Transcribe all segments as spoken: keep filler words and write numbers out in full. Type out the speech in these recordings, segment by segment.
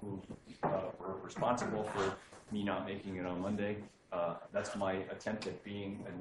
who uh, were responsible for me not making it on Monday. Uh, that's my attempt at being a new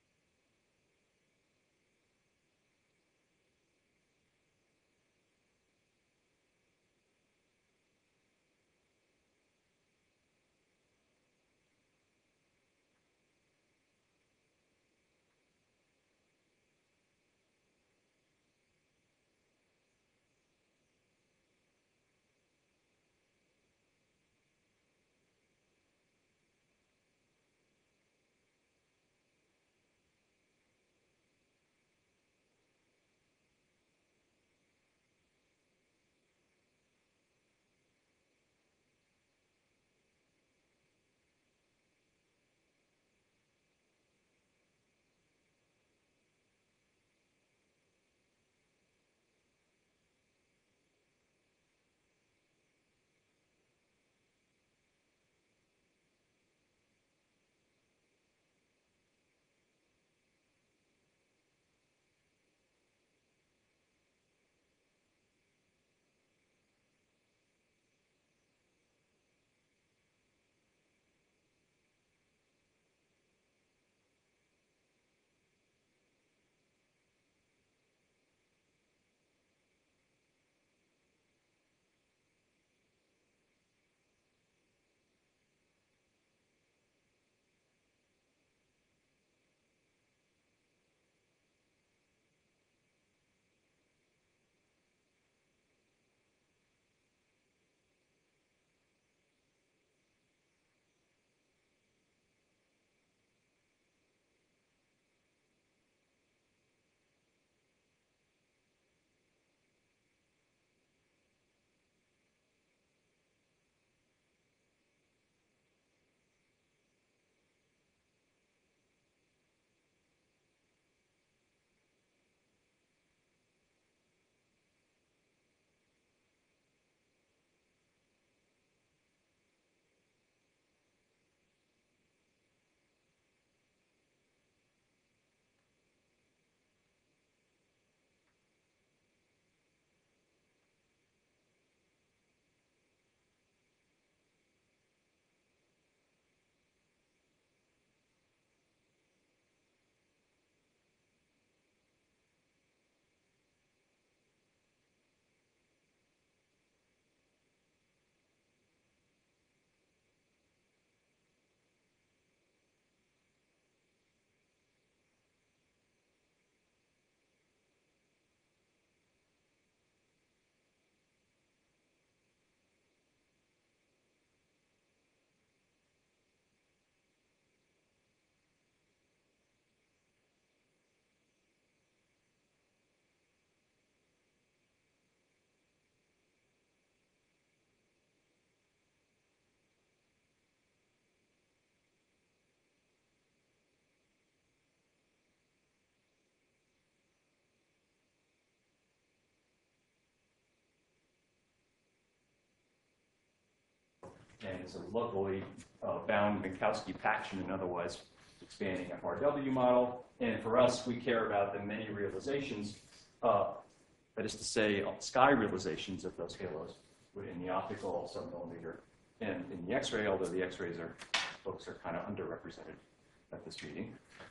and is a locally uh, bound Minkowski-Paschen and otherwise expanding F R W model. And for us, we care about the many realizations, uh, that is to say, sky realizations of those halos in the optical submillimeter and in the X-ray, although the X-rays are, folks are kind of underrepresented at this meeting.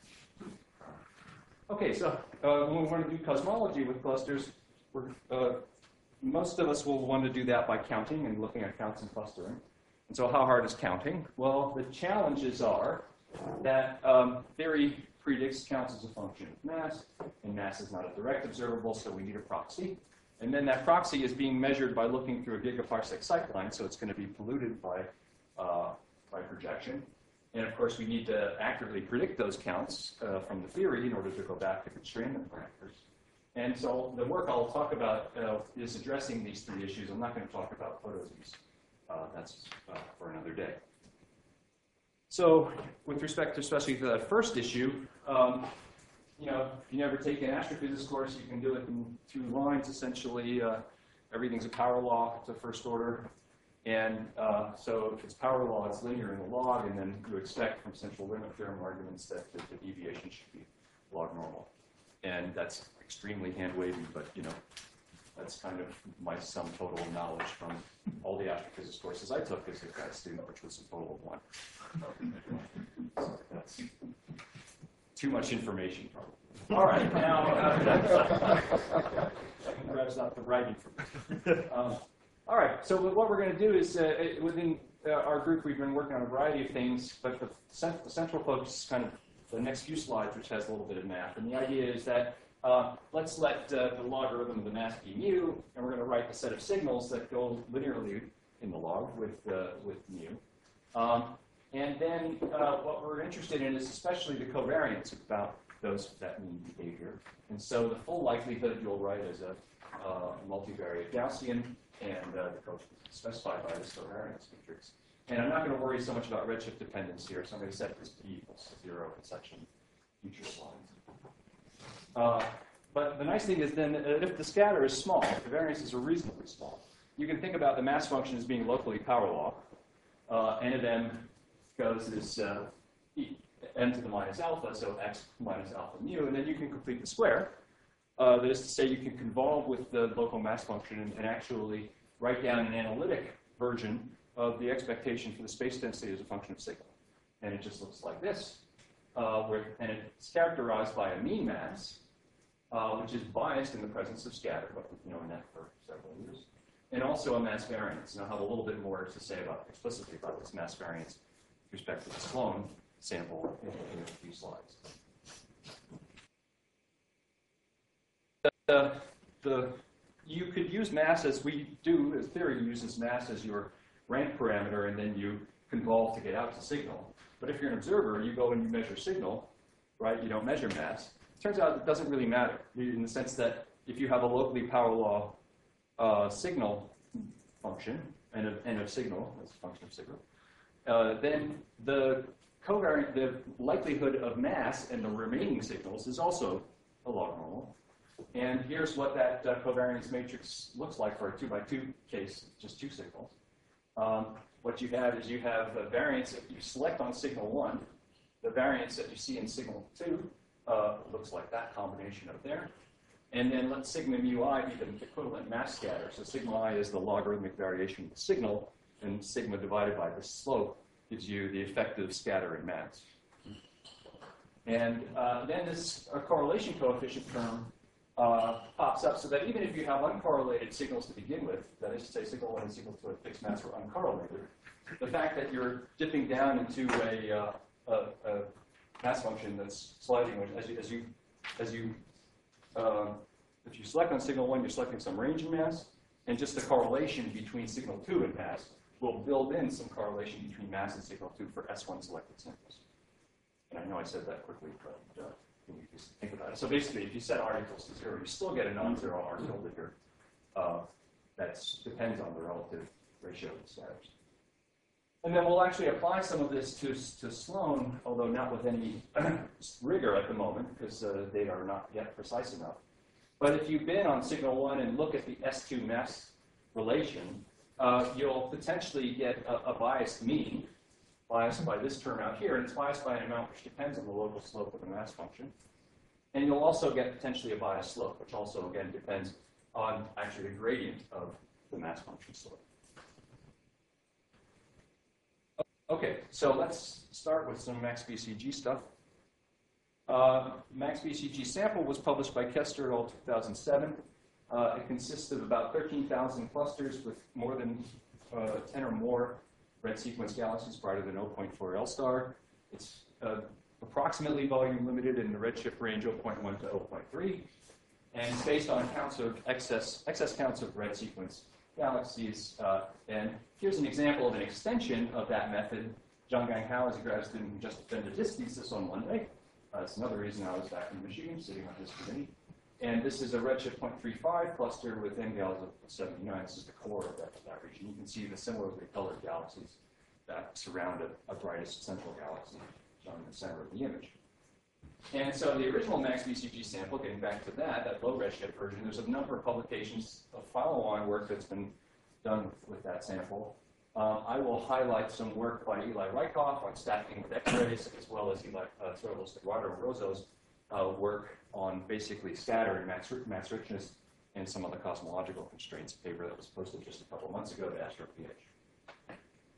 Okay, so uh, when we want to do cosmology with clusters, we're, uh, most of us will want to do that by counting and looking at counts and clustering. And so how hard is counting? Well, the challenges are that um, theory predicts counts as a function of mass, and mass is not a direct observable, so we need a proxy. And then that proxy is being measured by looking through a gigaparsec sightline, so it's going to be polluted by, uh, by projection. And of course, we need to accurately predict those counts uh, from the theory in order to go back to constrain the parameters. And so the work I'll talk about uh, is addressing these three issues. I'm not going to talk about photosys. Uh, that's uh, for another day. So with respect to especially to that first issue, um, you know, if you never take an astrophysics course, you can do it in two lines, essentially. Uh, everything's a power law. It's a first order. And uh, so if it's power law, it's linear in the log, and then you expect from central limit theorem arguments that the, the deviation should be log normal. And that's extremely hand-wavy, but, you know, That's kind of my sum total of knowledge from all the astrophysics courses I took as a grad student, which was a total of one. So that's too much information, probably. All right, now, uh, congrats not the writing for me. Um, all right, so what we're going to do is, uh, within uh, our group, we've been working on a variety of things, but the, cent the central focus is kind of the next few slides, which has a little bit of math. And the idea is that uh, let's let uh, the logarithm of the mass be mu, and we're going to write a set of signals that go linearly in the log with, uh, with mu. Um, and then uh, what we're interested in is especially the covariance about those that mean behavior. And so the full likelihood you'll write as a uh, multivariate Gaussian, and uh, the coefficient specified by this covariance matrix. And I'm not going to worry so much about redshift dependence here, so I'm going to set this p equals to zero in such in future slides. Uh, but the nice thing is then, uh, if the scatter is small, if the variances are reasonably small, you can think about the mass function as being locally power law. Uh, n of m goes as uh, e, n to the minus alpha, so x minus alpha mu, and then you can complete the square. Uh, that is to say, you can convolve with the local mass function and, and actually write down an analytic version of the expectation for the space density as a function of sigma. And it just looks like this, uh, where, and it's characterized by a mean mass, uh, which is biased in the presence of scatter, but you know, in that for several years, and also a mass variance. And I'll have a little bit more to say about explicitly about this mass variance with respect to the Sloan sample in, in a few slides. The, the, you could use mass as we do, as theory uses mass as your rank parameter, and then you convolve to get out to signal. But if you're an observer, you go and you measure signal, right? You don't measure mass. It turns out it doesn't really matter, in the sense that if you have a locally power law uh, signal function, and of, and of signal as a function of signal, uh, then the covariant, the likelihood of mass and the remaining signals is also a log normal. And here's what that uh, covariance matrix looks like for a two by two case, just two signals. Um, what you have is you have a variance that you select on signal one. The variance that you see in signal two uh, looks like that combination up there. And then let sigma mu I be the equivalent mass scatter. So sigma I is the logarithmic variation of the signal, and sigma divided by the slope gives you the effective scatter in mass. And uh, then this uh, correlation coefficient term Uh, pops up, so that even if you have uncorrelated signals to begin with, that is to say signal one and signal two at fixed mass are uncorrelated, the fact that you're dipping down into a, uh, a, a mass function that's sliding, as you, as you, as you uh, if you select on signal one, you're selecting some range in mass, and just the correlation between signal two and mass will build in some correlation between mass and signal two for S one selected samples. And I know I said that quickly, but uh, you just think about it. So basically, if you set R equals to zero, you still get a non-zero R tilde here. Uh, that depends on the relative ratio of the scatters. And then we'll actually apply some of this to, to Sloan, although not with any rigor at the moment, because uh, the data are not yet precise enough. But if you've been on signal one and look at the S two mass relation, uh, you'll potentially get a, a biased mean, biased by this term out here, and it's biased by an amount which depends on the local slope of the mass function. And you'll also get potentially a biased slope, which also, again, depends on actually the gradient of the mass function slope. Okay, so let's start with some max B C G stuff. Uh, max B C G sample was published by Kester et al. two thousand seven. Uh, it consists of about thirteen thousand clusters with more than uh, ten or more red sequence galaxies brighter than zero point four L star. It's uh, approximately volume limited in the redshift range zero point one to zero point three. And it's based on counts of excess, excess counts of red sequence galaxies. Uh, and here's an example of an extension of that method. Zhanggang Hao is a grad student who just defended his thesis on Monday. Uh, that's another reason I was back in Michigan, sitting on his committee. And this is a redshift zero point three five cluster with N gals of seventy-nine. This is the core of that, that region. You can see the similarly colored galaxies that surround a, a brightest central galaxy shown in the center of the image. And so the original max B C G sample, getting back to that, that low redshift version, there's a number of publications of follow-on work that's been done with that sample. Um, I will highlight some work by Eli Rykhoff on stacking with X-rays, as well as Eli uh, Sorlos, Eduardo Roso's uh, work on basically scatter and mass, mass richness and some of the cosmological constraints paper that was posted just a couple months ago to AstroPH.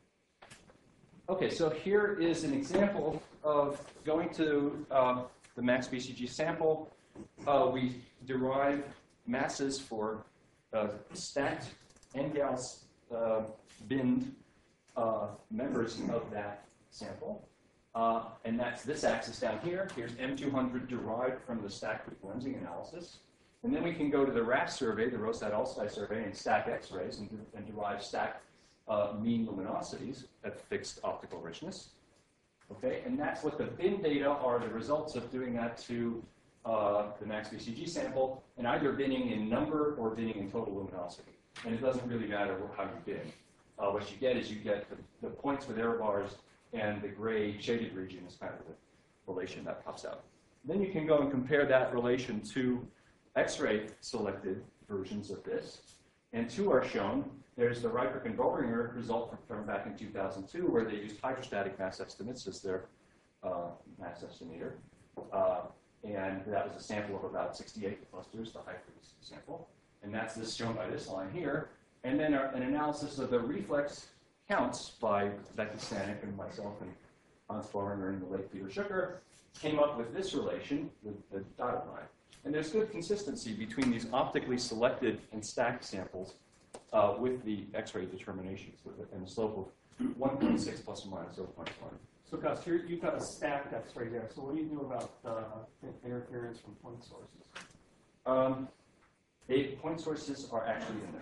Okay, so here is an example of going to um, the MaxBCG sample. Uh, we derive masses for uh, stacked N gals uh, binned uh, members of that sample. Uh, and that's this axis down here. Here's M two hundred derived from the stack Lensing analysis. And then we can go to the R A S survey, the Rosat-Ulsky survey, and stack X-rays and, and derive stacked uh, mean luminosities at fixed optical richness. Okay, and that's what the bin data are, the results of doing that to uh, the MaxBCG sample, and either binning in number or binning in total luminosity. And it doesn't really matter how you bin. Uh, what you get is you get the, the points with error bars, and the gray shaded region is kind of the relation that pops out. Then you can go and compare that relation to X-ray selected versions of this. And two are shown. There's the Reipert and Boehringer result from, from back in two thousand two, where they used hydrostatic mass estimates as their uh, mass estimator. Uh, and that was a sample of about sixty-eight clusters, the high-frequency sample. And that's this shown by this line here. And then our, an analysis of the reflex counts by Becky Stanek and myself and Hans Boehringer and the late Peter Schucker came up with this relation with the dotted line. And there's good consistency between these optically selected and stacked samples uh, with the X-ray determinations with it, and the slope of one point six plus or minus zero point one. So Gus, here you've got a stacked X-ray there. So what do you do about uh, interference from point sources? Um, they, point sources are actually in there.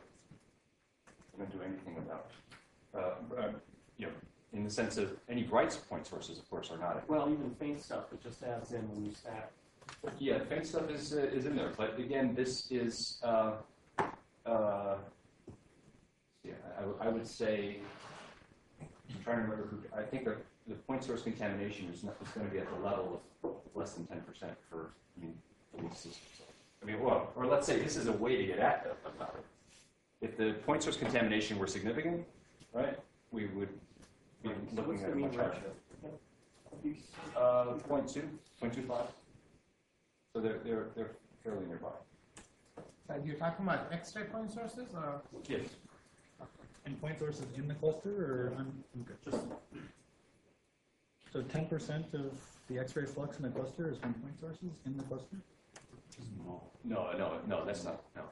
I don't do anything about it. Uh, uh, you know, in the sense of any bright point sources, of course, are not. Well, even faint stuff that just adds in when you stack. Yeah, the faint stuff is uh, is in there, but again, this is. Uh, uh, yeah, I, I would say. I'm trying to remember who. I think the, the point source contamination is, not, is going to be at the level of less than ten percent for, I mean, for these systems. I mean, well, or let's say this is a way to get at about it. If the point source contamination were significant, right, we would be Right. So looking what's at a the mean much higher. ratio? Uh, point two, point two five. So they're they're they're fairly nearby. And you're talking about X-ray point sources, or Yes. And point sources in the cluster, or I'm, I'm good. Just so ten percent of the X-ray flux in the cluster is from point sources in the cluster. No, no, no. That's not no.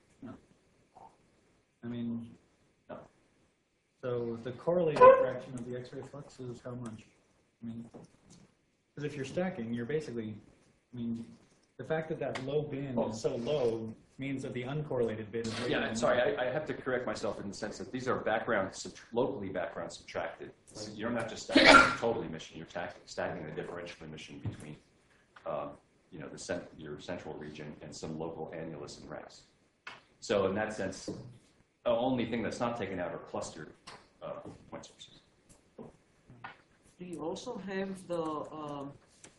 I mean, No. so the correlated fraction of the X-ray flux is how much? I mean, because if you're stacking, you're basically, I mean, the fact that that low bin Oh. is so low means that the uncorrelated bin is way Yeah, more. and sorry, I, I have to correct myself in the sense that these are background, sub- locally background subtracted. So you're not just stacking the total emission, you're tack- stacking the differential emission between, um, you know, the cent- your central region and some local annulus and R A S. So in that sense, the only thing that's not taken out are clustered uh, point sources. Do you also have the um,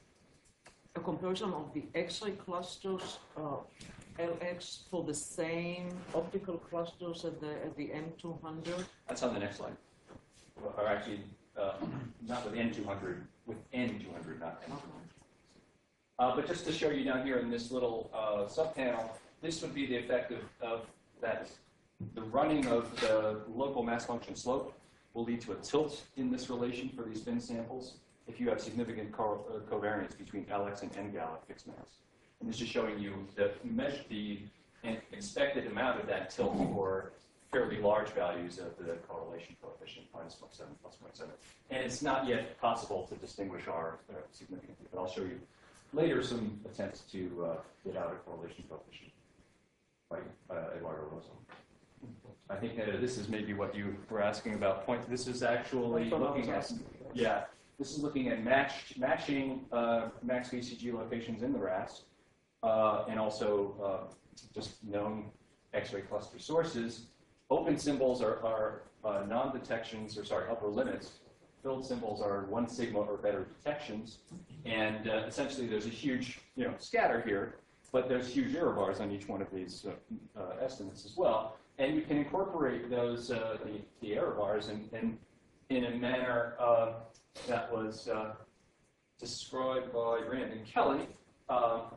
a comparison of the X-ray clusters, uh, L X, for the same optical clusters at the at the M two hundred? That's on the next slide. Or actually, uh, not with N two hundred, with N two hundred, not N two hundred. Uh, but just to show you down here in this little uh, subpanel, this would be the effect of, of that. The running of the local mass function slope will lead to a tilt in this relation for these bin samples if you have significant co uh, covariance between L X and N gal at fixed mass. And this is showing you the measure, the expected amount of that tilt for fairly large values of the correlation coefficient, minus zero point seven, plus zero point seven. And it's not yet possible to distinguish R uh, significantly, but I'll show you later some attempts to uh, get out a correlation coefficient by uh, Eduardo Rosso. I think uh, this is maybe what you were asking about. Point. This is actually looking at, yeah, this is looking at match, matching uh, MaxBCG locations in the R A S, uh, and also uh, just known X-ray cluster sources. Open symbols are, are uh, non-detections, or sorry, upper limits. Filled symbols are one sigma or better detections, and uh, essentially there's a huge, you know, scatter here, but there's huge error bars on each one of these uh, uh, estimates as well. And you can incorporate those, uh, the, the error bars in, in, in a manner uh, that was uh, described by Rand and Kelly. Uh,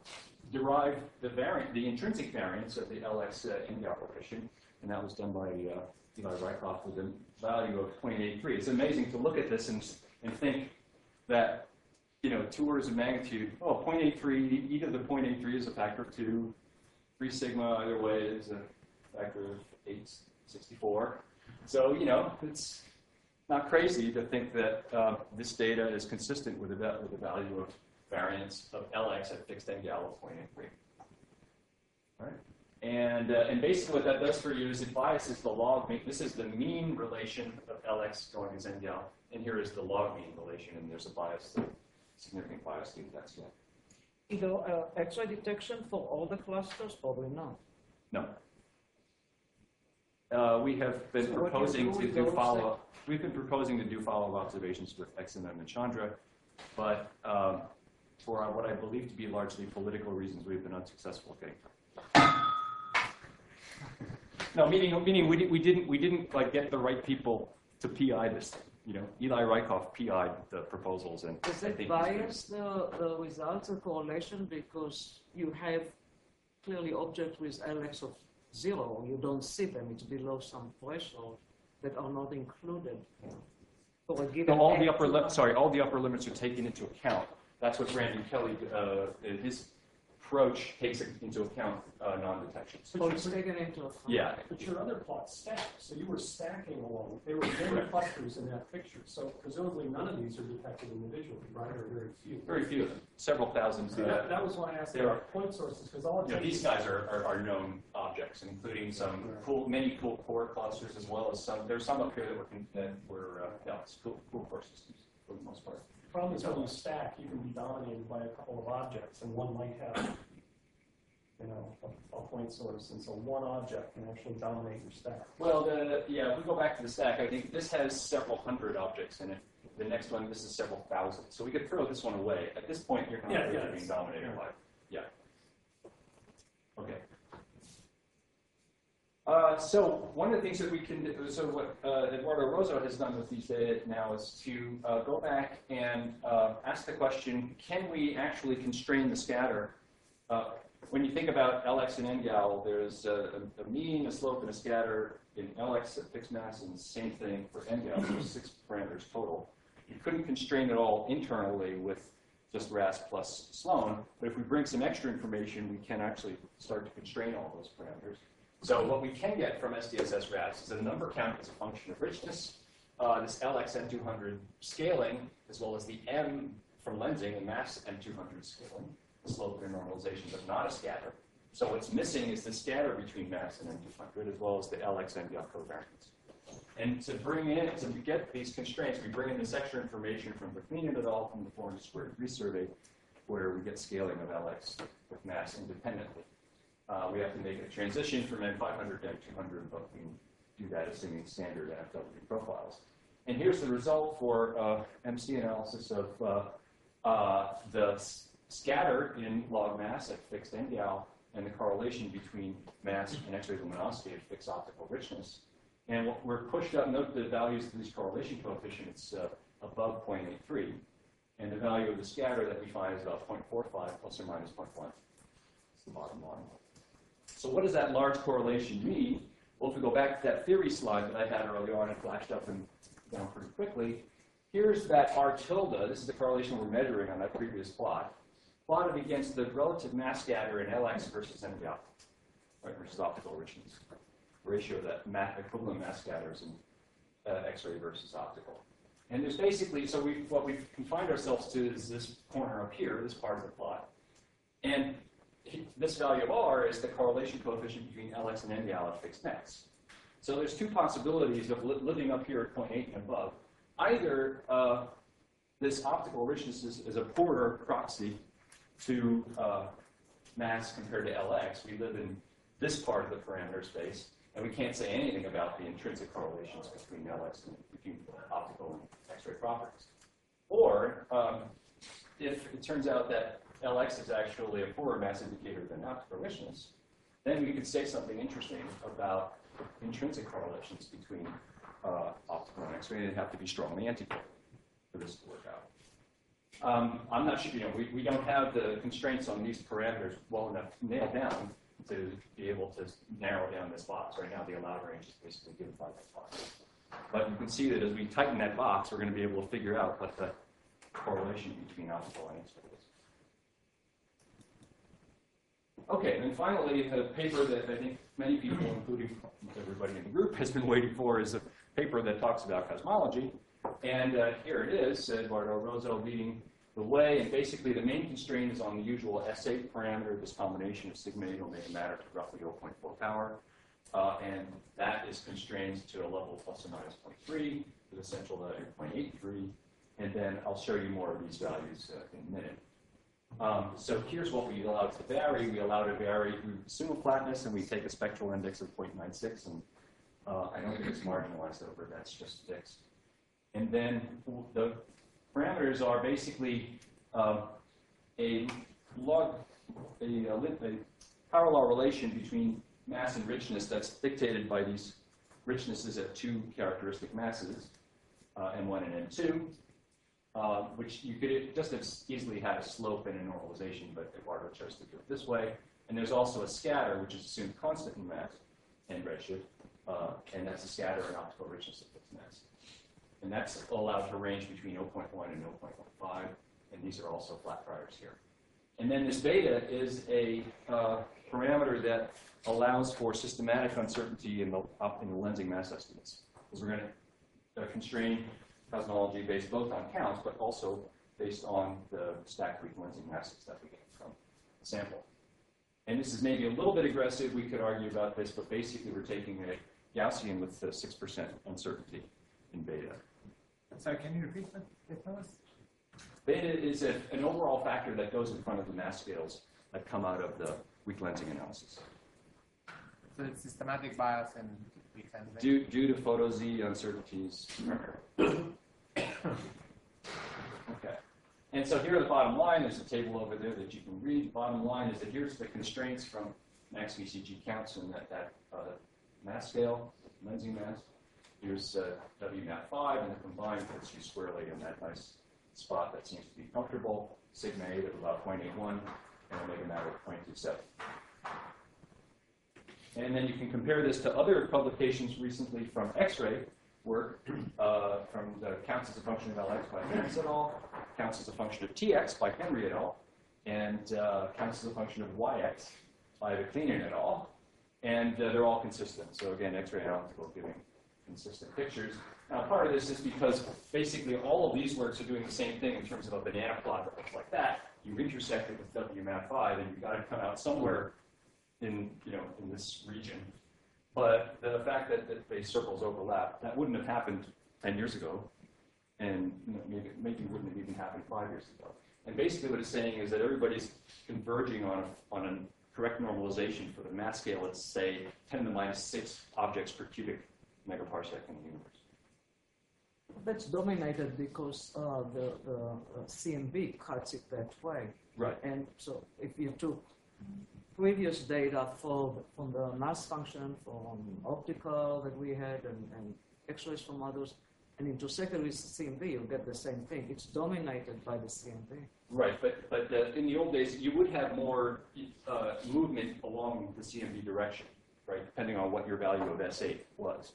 derive the variant, the intrinsic variance of the L X uh, India coefficient, and that was done by uh, Eli Rykoff with a value of zero point eight three. It's amazing to look at this and, and think that, you know, two orders of magnitude, oh, zero point eight three, e to the zero point eight three is a factor of two, three sigma either way is a factor of eight sixty-four. So, you know, it's not crazy to think that uh, this data is consistent with the, with the value of variance of L X at fixed N gal of zero point eight three. All right. And, uh, and basically what that does for you is it biases the log mean. This is the mean relation of L X going as N gal, and here is the log mean relation, and there's a bias, a significant bias to that scale. Either uh, X-ray detection for all the clusters, probably not. No. Uh, we have been So what do you proposing do to with do those follow-up. We've been proposing to do follow-up observations with X M M and Chandra, but um, for what I believe to be largely political reasons, we've been unsuccessful getting. No, meaning meaning we, we didn't we didn't like get the right people to P I this thing. You know, Eli Rykoff P I'd the proposals, and Does I it think bias the, the results of correlation because you have clearly objects with L X of zero, you don't see them, it's below some threshold that are not included for a given. so all the X. upper lim- sorry all the upper limits are taken into account. That's what Brandon Kelly uh, in his approach takes into account uh, non-detection. So it's taken into account. Yeah. But your other plot stacked, so you were stacking along. There were many clusters in that picture, so presumably none of these are detected individually, right, or very few. Very few of them, several thousand. See, that, that was why I asked There are- about point sources, because all it You know, takes these guys are, are, are known objects, including some cool, many cool core clusters, as well as some. There's some up here that were that were uh, yeah, it's cool, cool core systems for the most part. The problem is when you stack, you can be dominated by a couple of objects, and one might have, you know, a, a point source, and so one object can actually dominate your stack. Well, the yeah, if we go back to the stack, I think this has several hundred objects in it. The next one, this is several thousand. So we could throw this one away. At this point, you're not Yeah, really yeah, being it's- dominated yeah. by. Yeah. Okay. Uh, so one of the things that we can do, so what uh, Eduardo Rosso has done with these data now is to uh, go back and uh, ask the question, can we actually constrain the scatter? Uh, when you think about L X and N gal, there's a, a mean, a slope, and a scatter in L X at fixed mass, and the same thing for N gal, so six parameters total. You couldn't constrain it all internally with just R A S plus Sloan, but if we bring some extra information, we can actually start to constrain all those parameters. So what we can get from S D S S R A S is a number count as a function of richness, uh, this L X N two hundred scaling, as well as the M from lensing and mass N two hundred scaling, slope and normalization, but not a scatter. So what's missing is the scatter between mass and N two hundred, as well as the L X N gal covariance. And to bring in, to get these constraints, we bring in this extra information from McLean et al. From the four hundred square degree survey, where we get scaling of L X with mass independently. Uh, we have to make a transition from N five hundred to N two hundred, but we can do that assuming standard N F W profiles. And here's the result for uh, M C analysis of uh, uh, the s- scatter in log mass at fixed N gal and the correlation between mass and X-ray luminosity at fixed optical richness. And what we're pushed up, note the values of these correlation coefficients uh, above zero point eight three. And the value of the scatter that we find is about zero point four five plus or minus zero point one. That's the bottom line. So what does that large correlation mean? Well, if we go back to that theory slide that I had earlier on and flashed up and down pretty quickly, here's that R tilde. This is the correlation we're measuring on that previous plot, plotted against the relative mass scatter in L X versus N gal, right, versus optical richness. Ratio of that mass, equivalent mass scatters in uh, X-ray versus optical. And there's basically, so we, what we've confined ourselves to is this corner up here, this part of the plot. And this value of R is the correlation coefficient between L X and N gal at fixed mass. So there's two possibilities of li living up here at zero point eight and above. Either uh, this optical richness is, is a poorer proxy to uh, mass compared to L X. We live in this part of the parameter space, and we can't say anything about the intrinsic correlations between L X and between optical and X-ray properties. Or um, if it turns out that L X is actually a poorer mass indicator than optical richness, then we could say something interesting about intrinsic correlations between uh, optical and X-ray. They'd have to be strongly antiquated for this to work out. Um, I'm not sure, you know, we, we don't have the constraints on these parameters well enough nailed down to be able to narrow down this box. Right now, the allowed range is basically given by that box. But you can see that as we tighten that box, we're going to be able to figure out what the correlation between optical and X-ray is. Okay, and then finally, a paper that I think many people, including everybody in the group, has been waiting for is a paper that talks about cosmology. And uh, here it is, Eduardo Rosso leading the way. And basically, the main constraint is on the usual S eight parameter, this combination of sigma eight omega matter to roughly zero point four power. Uh, and that is constrained to a level plus or minus zero point three, with a central value of zero point eight three. And then I'll show you more of these values uh, in a minute. Um, so here's what we allow to vary. We allow to vary, we assume a flatness, and we take a spectral index of zero point nine six. And uh, I don't think it's marginalized over, that's just fixed. And then the parameters are basically um, a log, a, a, a power law relation between mass and richness that's dictated by these richnesses at two characteristic masses, uh, M one and M two, uh, which you could just as easily have a slope and a normalization, but Eduardo chose to do it this way. And there's also a scatter, which is assumed constant in mass and redshift, uh, and that's a scatter and optical richness of its mass. And that's allowed to range between zero point one and zero point one five, and these are also flat priors here. And then this beta is a uh, parameter that allows for systematic uncertainty in the, up in the lensing mass estimates. Because we're going to uh, constrain cosmology based both on counts, but also based on the stacked weak lensing masses that we get from the sample. And this is maybe a little bit aggressive. We could argue about this, but basically we're taking a Gaussian with uh, six percent uncertainty in beta. Sorry, can you repeat that? that was? Beta is a, an overall factor that goes in front of the mass scales that come out of the weak lensing analysis. So it's systematic bias and weak lensing. Due, due to photo Z uncertainties. Okay. And so here are the bottom line. There's a table over there that you can read. The bottom line is that here's the constraints from max V C G counts in that, that uh, mass scale, lensing mass. Here's uh, W MAP five, and the combined puts you squarely in that nice spot that seems to be comfortable. Sigma eight of about zero point eight one, and omega matter of zero point two seven. And then you can compare this to other publications recently from X-ray work, uh, from the counts as a function of L X by Vance et al., counts as a function of T X by Henry et al., and uh, counts as a function of Y X by Viclinian et al., and uh, they're all consistent. So again, X-ray and optical giving consistent pictures. Now, part of this is because basically all of these works are doing the same thing in terms of a banana plot that looks like that. You intersect it with W MAP five, and you've got to come out somewhere in, you know, in this region. But the fact that, that the circles overlap, that wouldn't have happened ten years ago, and you know, maybe, maybe wouldn't have even happened five years ago. And basically what it's saying is that everybody's converging on a, on a correct normalization for the mass scale. It's, say, ten to the minus six objects per cubic megaparsec in the universe. That's dominated because uh, the, the uh, C M B cuts it that way. Right. And so if you took previous data for, from the mass function, from optical that we had, and, and X-rays from others, and intersected with C M B, you'll get the same thing. It's dominated by the C M B. Right, but, but uh, in the old days, you would have more uh, movement along the C M B direction, right, depending on what your value of S eight was.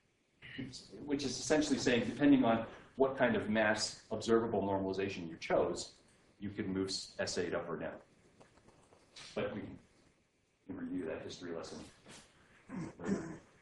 Which is essentially saying, depending on what kind of mass observable normalization you chose, you could move S eight up or down. But we can review that history lesson later.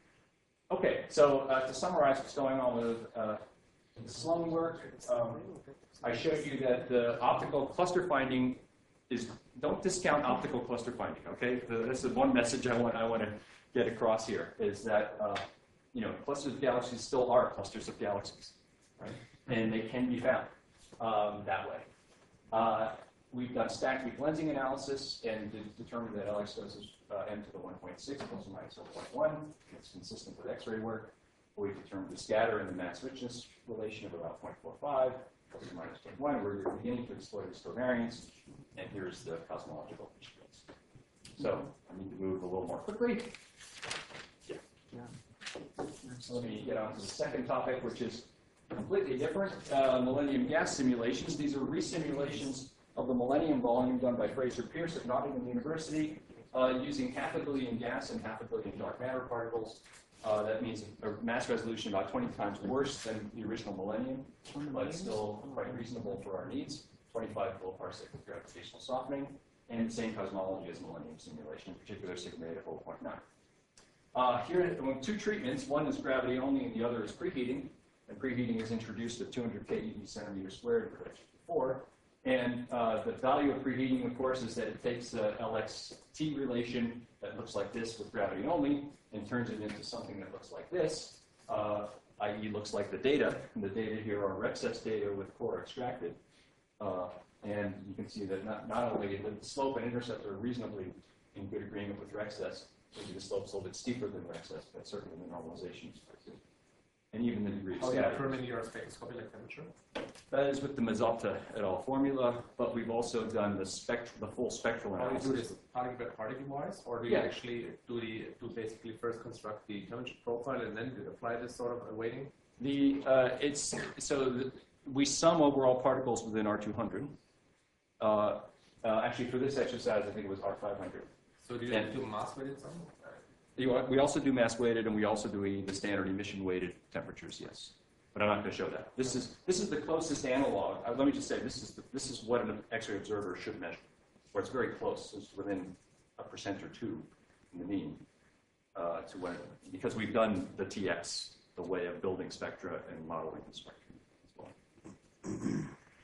Okay, so uh, to summarize what's going on with uh, the Sloan work, um, I showed you that the optical cluster finding is, don't discount optical cluster finding, okay? The, this is one message I want, I want to get across here, is that uh, you know, clusters of galaxies still are clusters of galaxies, right? And they can be found um, that way. Uh, we've done stacked weak lensing analysis and de- determined that L X goes uh, m to the one point six plus or minus zero point one. It's consistent with X-ray work. We've determined the scatter and the mass richness relation of about zero point four five plus or minus zero point one, where you're beginning to explore these covariance. And here's the cosmological constraints. So I need to move a little more quickly. Yeah. So let me get on to the second topic, which is completely different. Uh, Millennium gas simulations. These are resimulations of the Millennium volume done by Fraser Pierce at Nottingham University, uh, using half a billion gas and half a billion dark matter particles. Uh, that means a mass resolution about twenty times worse than the original Millennium, but still quite reasonable for our needs. twenty-five kiloparsec with gravitational softening, and the same cosmology as Millennium simulation, in particular sigma eight at zero point nine. Uh, here, well, two treatments. One is gravity only, and the other is preheating. And preheating is introduced at two hundred K E V centimeters squared in production before. And uh, the value of preheating, of course, is that it takes a L X T relation that looks like this with gravity only and turns it into something that looks like this, uh, that is looks like the data. And the data here are RecSys data with core extracted. Uh, and you can see that not, not only the slope and intercept are reasonably in good agreement with RecSys, maybe the slope's a little bit steeper than RecSys, but certainly the normalization is pretty good. And even the degree of How do you scattering. determine your spectroscopic like temperature? That is with the Mazzotta et al. Formula, but we've also done the spect the full spectral How do you do analysis. this? Particle by particle wise, or do you Yeah. actually do the do basically first construct the temperature profile and then apply this sort of weighting? The uh, it's so the, we sum overall particles within R two hundred. Uh, uh, actually, for this exercise, I think it was R five hundred. So do you And- do mass weighted some? You are- We also do mass weighted, and we also do e- the standard emission weighted temperatures. Yes, but I'm not going to show that. This is this is the closest analog. Uh, let me just say this is the, this is what an X-ray observer should measure, where it's very close. It's within a percent or two in the mean uh, to when because we've done the T X, the way of building spectra and modeling the spectrum as well.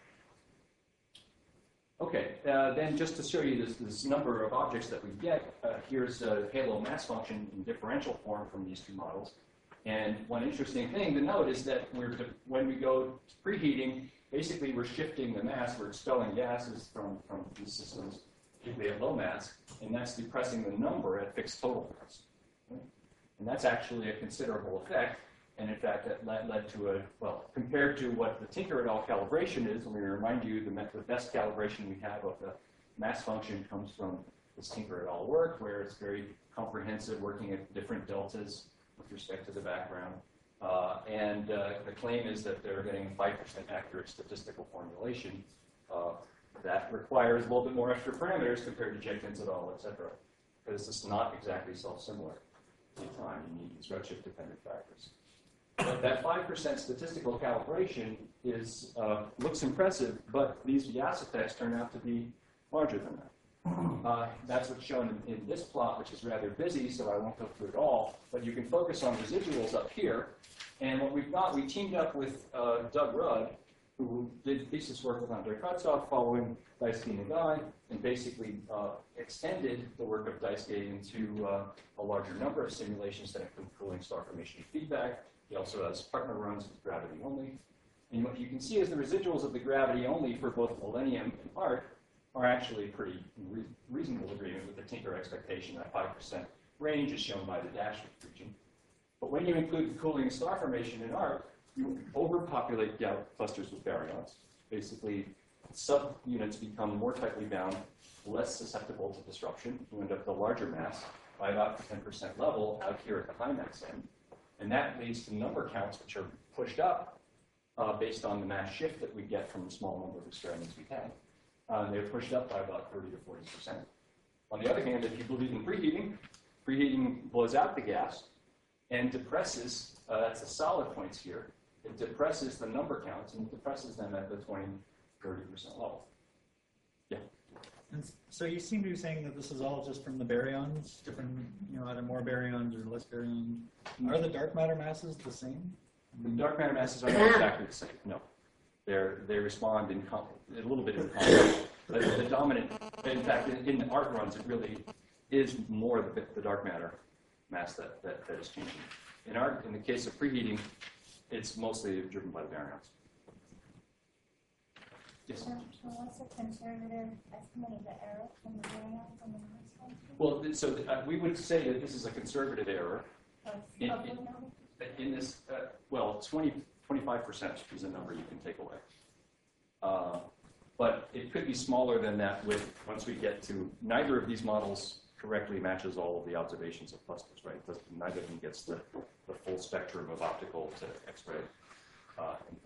Okay, uh, then just to show you this, this number of objects that we get, uh, here's a halo mass function in differential form from these two models. And one interesting thing to note is that we're de- when we go to preheating, basically we're shifting the mass, we're expelling gases from, from these systems, particularly at low mass, and that's depressing the number at fixed total mass. Okay? And that's actually a considerable effect. And in fact, that led, led to a, well, compared to what the Tinker et al. Calibration is, let me remind you the, the best calibration we have of the mass function comes from this Tinker et al. Work, where it's very comprehensive, working at different deltas with respect to the background. Uh, and uh, the claim is that they're getting a five percent accurate statistical formulation. Uh, that requires a little bit more extra parameters compared to Jenkins et al., et cetera, because it's not exactly self-similar in time. You need these redshift-dependent factors. But that five percent statistical calibration is, uh, looks impressive, but these Vyas effects turn out to be larger than that. Uh, that's what's shown in, in this plot, which is rather busy, so I won't go through it all, but you can focus on residuals up here. And what we've got, we teamed up with uh, Doug Rudd, who did thesis work with Andrei Kravtsov following Daisuke Nagai, and basically uh, extended the work of Daisuke into uh, a larger number of simulations that include cooling star formation feedback. He also has partner runs with gravity only. And what you can see is the residuals of the gravity only for both Millennium and ARC are actually pretty re reasonable agreement with the Tinker expectation. That five percent range is shown by the dashed region. But when you include the cooling star formation in ARC, you overpopulate gal clusters with baryons. Basically, subunits become more tightly bound, less susceptible to disruption. You end up with a larger mass by about the ten percent level out here at the high mass end. And that leads to number counts which are pushed up uh, based on the mass shift that we get from the small number of experiments we had. Uh, they're pushed up by about thirty to forty percent. On the other hand, if you believe in preheating, preheating blows out the gas and depresses, uh, that's the solid points here, it depresses the number counts and it depresses them at the twenty, thirty percent level. Yeah. And s- so you seem to be saying that this is all just from the baryons, different, you know, either more baryons or less baryons. Are the dark matter masses the same? The dark matter masses are not exactly the same, no. They're, they respond in com a little bit in combination. But the dominant, in fact, in, in the art runs, it really is more the, the dark matter mass that, that, that is changing. In art, in the case of preheating, it's mostly driven by the baryons. Yes? So so what's a conservative estimate of the error from the variance on the mass function? Well, th- so uh, we would say that this is a conservative error. Of- In- of the in- number? In this, uh, well, twenty, twenty-five percent is a number you can take away. Uh, but it could be smaller than that with, once we get to, neither of these models correctly matches all of the observations of clusters, right? It doesn't- Neither of them gets the, the full spectrum of optical to X-ray uh,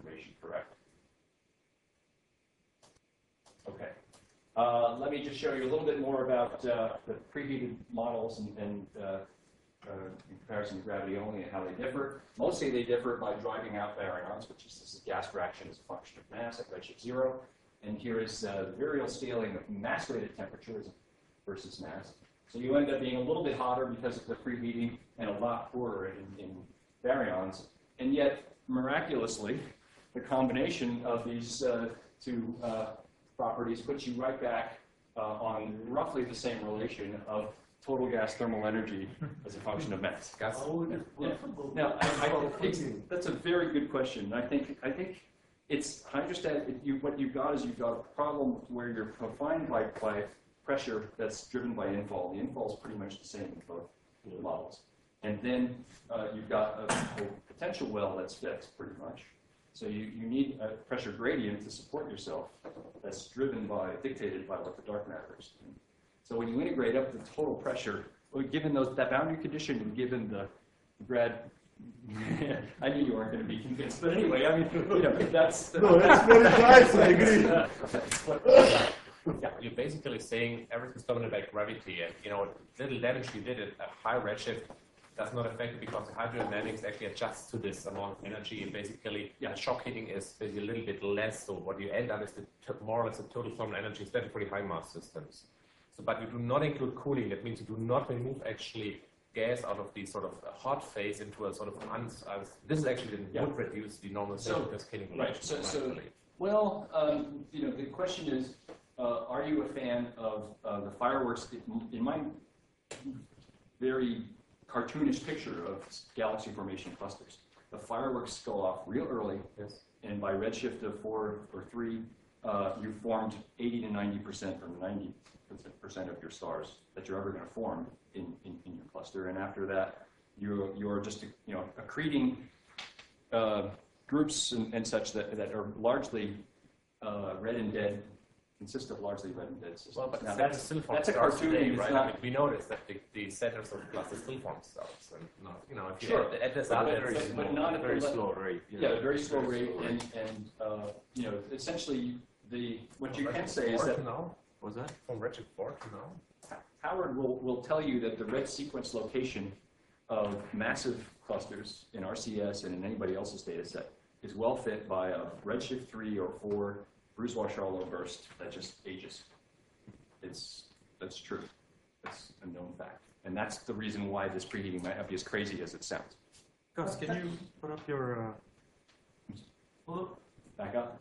Uh, let me just show you a little bit more about uh, the preheated models and, and uh, uh, in comparison to gravity only and how they differ. Mostly they differ by driving out baryons, which is this is gas fraction as a function of mass at redshift zero. And here is uh, the virial scaling of mass-rated temperatures versus mass. So you end up being a little bit hotter because of the preheating and a lot poorer in, in baryons. And yet, miraculously, the combination of these uh, two uh, properties puts you right back uh, on roughly the same relation of total gas thermal energy as a function of mass. Gas. Yeah. Now, I, I think that's a very good question. I think I think it's I understand it, you, what you've got is you've got a problem where you're confined by, by pressure that's driven by infall. The infall is pretty much the same in both models, and then uh, you've got a, a potential well that's fixed pretty much. So you, you need a pressure gradient to support yourself that's driven by, dictated by what the dark matter is. So when you integrate up the total pressure, well, given those, that boundary condition and given the grad, I knew you weren't going to be convinced, but anyway, I mean, you know, that's... No, that's very nice, I agree. Yeah, you're basically saying everything's dominated by gravity, and you know, little damage you did at a high redshift does not affect it because the hydrodynamics actually adjusts to this amount of energy, and basically, yeah, shock heating is basically a little bit less. So what you end up is the t- more or less the total thermal energy, especially for the high mass systems. So, but you do not include cooling. That means you do not remove actually gas out of the sort of hot phase into a sort of uns. Uh, this is actually Yeah. would reduce the normalization So- of cascading right, relation so- so- dramatically. Well, um, you know, the question is, uh, are you a fan of uh, the fireworks? In my very cartoonish picture of galaxy formation clusters, the fireworks go off real early, Yes. and by redshift of four or three, uh, you formed eighty to ninety percent or ninety percent of your stars that you're ever going to form in, in, in your cluster. And after that, you're, you're just, you know, accreting uh, groups and, and such that, that are largely uh, red and dead, consist of largely red and dead systems. Well, but Now, the that's, still form that's a stars cartoon, today, it's right? not- I mean, we notice that the, the centers of clusters still form stars, and not, you know, if you Sure. add, add this But- up, but- it's but- but not at the Very le- slow rate. you Yeah, know. a very slow rate, and, and uh, you know, essentially, the what you can say is Four that to now, What's that? from redshift four to now. Howard will, will tell you that the red sequence location of massive clusters in R C S and in anybody else's data set is well fit by a redshift three or four Broussard-Charlot burst that just ages. It's, that's true. That's a known fact. And that's the reason why this preheating might not be as crazy as it sounds. Gus, can you put up your, uh, Back up?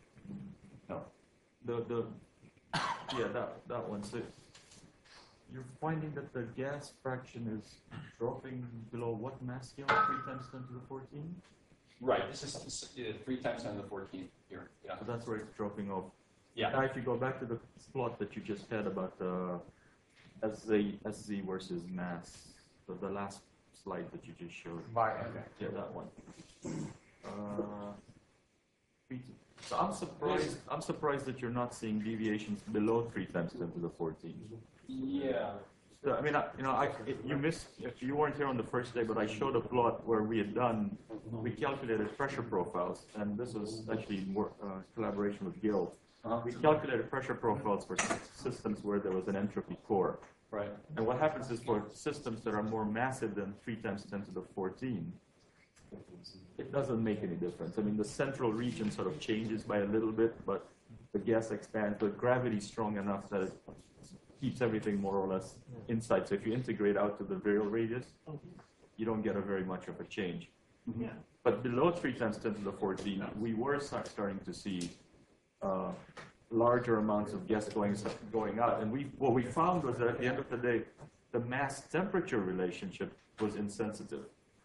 the, the, yeah, that, that one. So you're finding that the gas fraction is dropping below what mass scale? Three times ten to the fourteen? Right. This is uh, three times ten to the fourteen here. Yeah. So that's where it's dropping off. Yeah. Now, if you go back to the plot that you just had about uh, S Z, S Z versus mass, so the last slide that you just showed. Why? Okay. Yeah, that one. Uh, three- so I'm surprised. I'm surprised that you're not seeing deviations below three times ten to the fourteen. Yeah. So, I mean, I, you know, I, it, you missed. If you weren't here on the first day, but I showed a plot where we had done. We calculated pressure profiles, and this was actually more uh, collaboration with Gil. Uh-huh. We calculated pressure profiles for s- systems where there was an entropy core. Right. And what happens is for systems that are more massive than three times ten to the fourteen, it doesn't make any difference. I mean, the central region sort of changes by a little bit, but the gas expands, but gravity's strong enough that it keeps everything more or less inside. So if you integrate out to the virial radius, you don't get a very much of a change. Yeah. But below three times ten to the fourteen, we were start- starting to see uh, larger amounts of gas going going out. And we what we found was that at the end of the day, the mass temperature relationship was insensitive.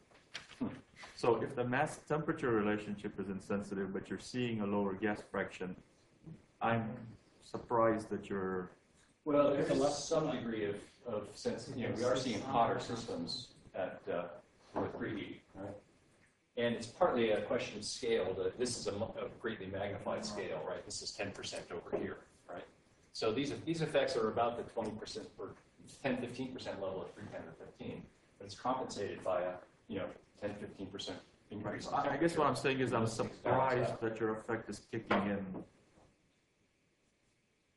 So if the mass temperature relationship is insensitive, but you're seeing a lower gas fraction, I'm surprised that you're. Well, there's some degree of, of sense, you know, we are seeing hotter systems at, uh, with preheat, right? And it's partly a question of scale. That this is a, mu- a greatly magnified scale, right? This is ten percent over here, right? So these these effects are about the twenty percent or ten, fifteen percent level at three ten or fifteen, but it's compensated by a, you know, ten, fifteen percent increase. in I I guess what I'm saying is I'm Those things balance surprised out. that your effect is kicking in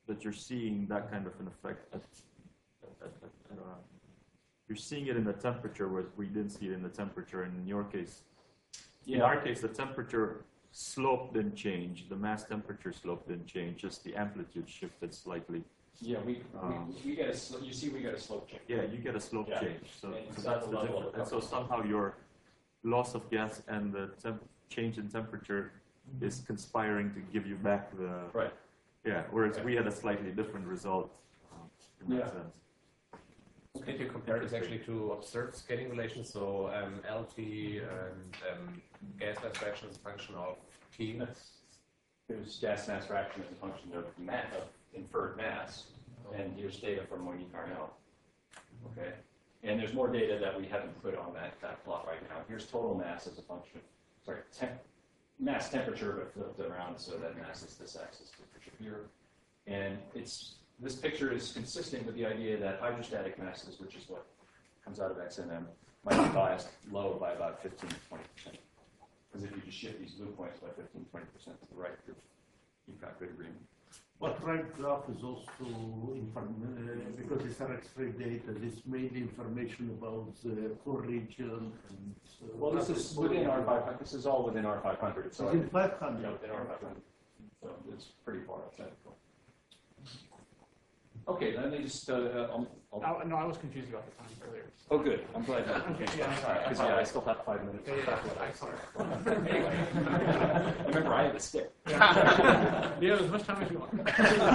that you're seeing that kind of an effect. At, at, at, at, uh, you're seeing it in the temperature, where we didn't see it in the temperature. And in your case, in our case, the temperature slope didn't change. The mass temperature slope didn't change. Just the amplitude shifted slightly. Yeah, we, Um, we, we get a, sl- you see we get a slope change. Yeah, you get a slope Yeah. change. So, And so so that's the the level of difference. And so somehow your loss of gas and the temp change in temperature is conspiring to give you back the Right. yeah. Whereas Yeah. we had a slightly different result um, in that Yeah. sense. Did you compare this actually to observed scaling relations, so um, L T and um, gas mass fraction as a function of T? Here's gas mass fraction as a function of, ma- of inferred mass, and here's data from Monique Arnell. Okay, and there's more data that we haven't put on that, that plot right now. Here's total mass as a function of, sorry, temp, mass temperature, but flipped around so that mass is this axis, temperature here. And it's, this picture is consistent with the idea that hydrostatic masses, which is what comes out of X M M, might be biased lower by about fifteen to twenty percent. Because if you just shift these blue points by fifteen to twenty percent to the right, you've got good agreement. But right graph is also inform uh, because it's an X-ray data. This mainly information about the core region. And, uh, Well, this is within R five hundred. This is all within R five hundred. So Within five I- hundred. yeah, within R five hundred. So it's pretty far outside. Okay, let me just. Uh, uh, I'll, I'll, Oh, no, I was confused about the time earlier. oh, good. I'm glad. That Okay, yeah, I'm sorry. Because yeah, I still have five minutes. Yeah, yeah, I'm sorry. Anyway, remember I have a stick. Yeah, as much time as you want.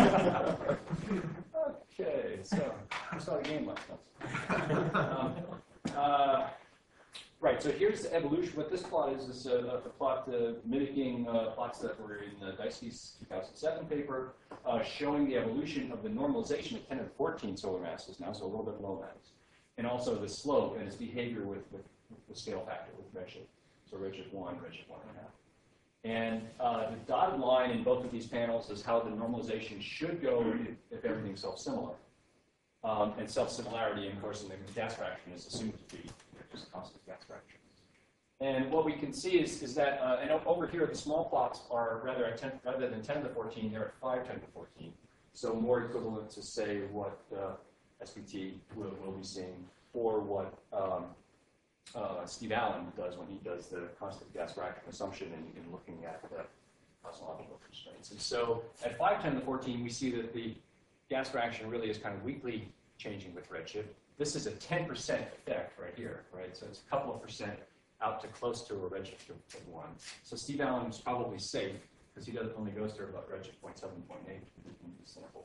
Okay, so we saw the game last night. Um, uh, right, so here's the evolution. What this plot is is a, a plot uh, mimicking uh, plots that were in uh, Dysky's two thousand seven paper, uh, showing the evolution of the normalization of ten to the fourteen solar masses now, so a little bit below that, and also the slope and its behavior with, with, with the scale factor with redshift. So redshift one, redshift one and a half. And uh, the dotted line in both of these panels is how the normalization should go if, if everything's self-similar. Um, and self-similarity, of course, in the gas fraction is assumed to be just constant gas fraction. And what we can see is, is that, uh, and over here, the small plots are rather, at ten, rather than ten to the fourteen, they're at five ten to the fourteen. So more equivalent to, say, what uh, S P T will, will be seeing, or what um, Uh, Steve Allen does when he does the constant gas fraction assumption and, and looking at the cosmological constraints. And so at five ten to the fourteen, we see that the gas fraction really is kind of weakly changing with redshift. This is a ten percent effect right here, right? So it's a couple of percent out to close to a redshift of one. So Steve Allen is probably safe because he doesn't only goes to about redshift zero point seven, zero point eight in the sample.